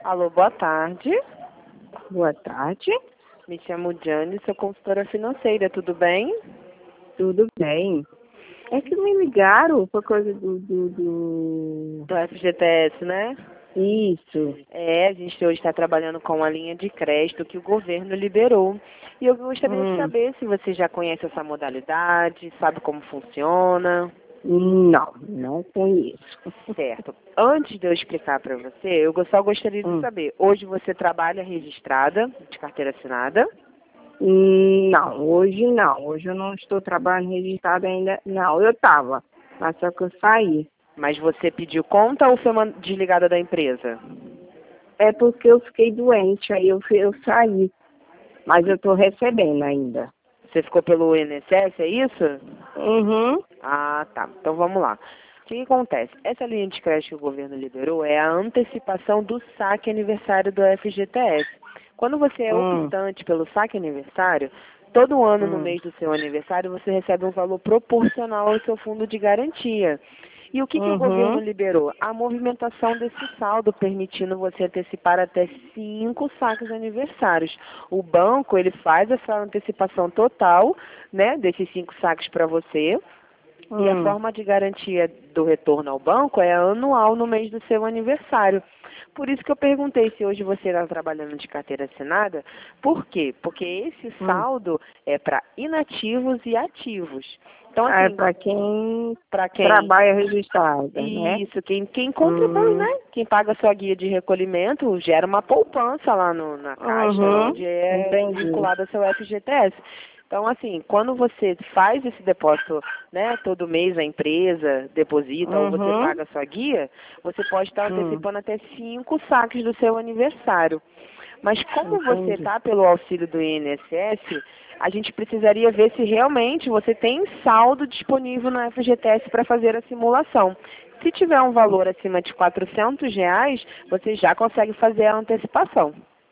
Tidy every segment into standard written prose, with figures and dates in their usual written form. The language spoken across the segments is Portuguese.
Alô, boa tarde. Boa tarde. Me chamo Jane, sou consultora financeira, tudo bem? Tudo bem? É que me ligaram por causa Do FGTS, né? Isso. A gente hoje está trabalhando com a linha de crédito que o governo liberou. E eu gostaria de saber se você já conhece essa modalidade, sabe como funciona. Não conheço. Certo. Antes de eu explicar para você, eu só gostaria de saber, hoje você trabalha registrada, de carteira assinada? Não, hoje não. Hoje eu não estou trabalhando registrado ainda. Não, eu estava, mas só que eu saí. Mas você pediu conta ou foi desligada da empresa? É porque eu fiquei doente, aí eu saí. Mas eu estou recebendo ainda. Você ficou pelo INSS, é isso? Uhum. Ah, tá. Então vamos lá. O que acontece? Essa linha de crédito que o governo liberou é a antecipação do saque aniversário do FGTS. Quando você é optante pelo saque aniversário, todo ano no mês do seu aniversário você recebe um valor proporcional ao seu fundo de garantia. E o que o governo liberou? A movimentação desse saldo, permitindo você antecipar até 5 saques aniversários. O banco, ele faz essa antecipação total, né, desses 5 saques para você. E a forma de garantia do retorno ao banco é anual no mês do seu aniversário. Por isso que eu perguntei se hoje você está trabalhando de carteira assinada. Por quê? Porque esse saldo é para inativos e ativos. Então, assim, É para quem trabalha registrado, né? Isso, quem contribui, né? Quem paga a sua guia de recolhimento gera uma poupança lá na caixa, onde é vinculado ao seu FGTS. Então, assim, quando você faz esse depósito, né, todo mês a empresa deposita ou você paga a sua guia, você pode estar antecipando até 5 saques do seu aniversário. Mas como você está pelo auxílio do INSS, a gente precisaria ver se realmente você tem saldo disponível no FGTS para fazer a simulação. Se tiver um valor acima de R$ 400, você já consegue fazer a antecipação.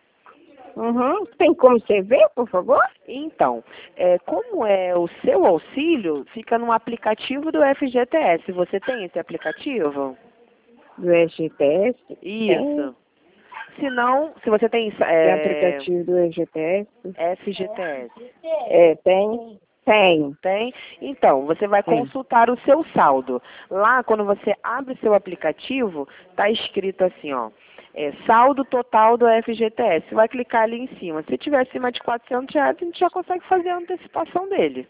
Tem como você ver, por favor? Então, como é o seu auxílio, fica no aplicativo do FGTS. Você tem esse aplicativo? Do FGTS? Isso. Se não, se você tem... Tem aplicativo do FGTS? FGTS. Tem? Tem? Então, você vai consultar o seu saldo. Lá, quando você abre seu aplicativo, está escrito assim, ó. Saldo total do FGTS. Você vai clicar ali em cima. Se tiver acima de R$ 400, a gente já consegue fazer a antecipação dele.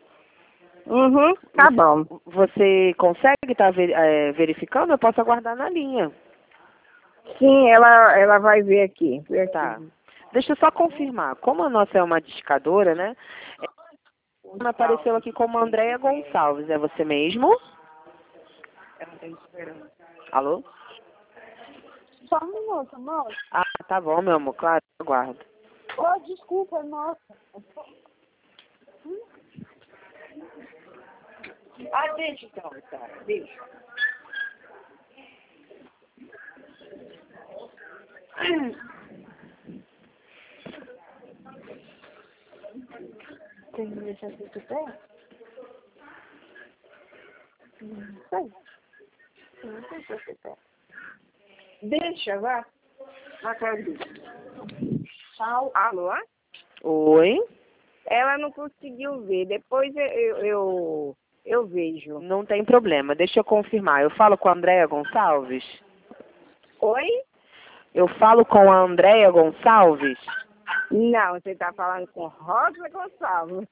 Tá bom. Você consegue estar verificando? Eu posso aguardar na linha. Sim, ela vai ver aqui. Tá. Deixa eu só confirmar. Como a nossa é uma discadora, né? Apareceu aqui como Andréia Gonçalves. É você mesmo? Alô? Só um minuto, moça. Ah, tá bom, meu amor. Claro, eu aguardo. Oh, desculpa, moça. Deixa então, cara. Deixa. Tem que deixar isso pé? Não sei. Não sei se você pé. Deixa, vá. Na cara dele. Alô? Oi? Ela não conseguiu ver. Depois eu vejo. Não tem problema. Deixa eu confirmar. Eu falo com a Andréia Gonçalves? Oi? Eu falo com a Andréia Gonçalves? Não, você está falando com Rosa Gonçalves.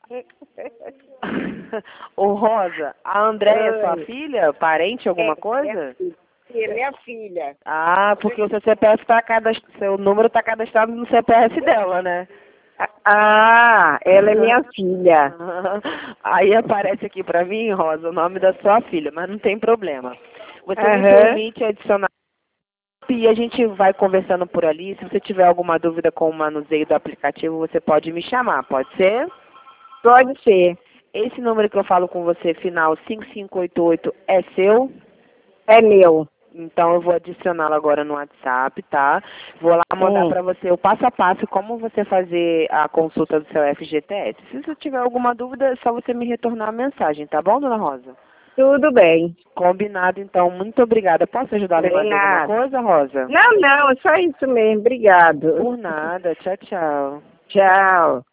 Ô, Rosa, a Andréia é sua filha? Parente, alguma coisa? Ele é a filha. Ah, porque o seu CPF seu número está cadastrado no CPF dela, né? Ah, ela é minha filha. Aí aparece aqui pra mim, Rosa, o nome da sua filha, mas não tem problema. Você me permite adicionar e a gente vai conversando por ali. Se você tiver alguma dúvida com o manuseio do aplicativo, você pode me chamar, pode ser? Pode ser. Esse número que eu falo com você, final 5588, é seu? É meu. Então eu vou adicioná-lo agora no WhatsApp, tá? Vou lá mandar para você o passo a passo como você fazer a consulta do seu FGTS. Se você tiver alguma dúvida, é só você me retornar a mensagem, tá bom, dona Rosa? Tudo bem. Combinado, então. Muito obrigada. Posso ajudá-la em mais alguma coisa, Rosa? Não, só isso mesmo. Obrigado. Por nada. Tchau, tchau. Tchau.